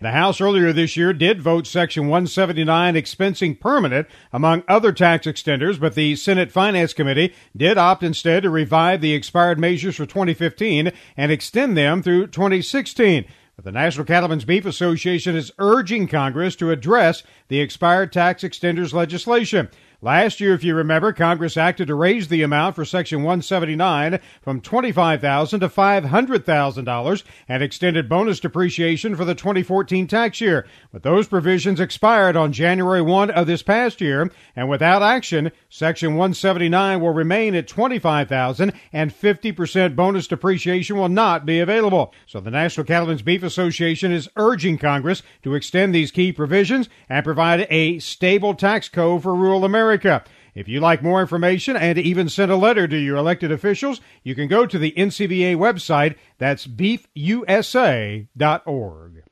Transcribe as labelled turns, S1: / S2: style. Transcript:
S1: The House earlier this year did vote Section 179 expensing permanent, among other tax extenders, but the Senate Finance Committee did opt instead to revive the expired measures for 2015 and extend them through 2016. But the National Cattlemen's Beef Association is urging Congress to address the expired tax extenders legislation. Last year, if you remember, Congress acted to raise the amount for Section 179 from $25,000 to $500,000 and extended bonus depreciation for the 2014 tax year. But those provisions expired on January 1 of this past year, and without action, Section 179 will remain at $25,000 and 50% bonus depreciation will not be available. So the National Cattlemen's Beef Association is urging Congress to extend these key provisions and provide a stable tax code for rural America. If you'd like more information and even send a letter to your elected officials, you can go to the NCBA website. That's beefusa.org.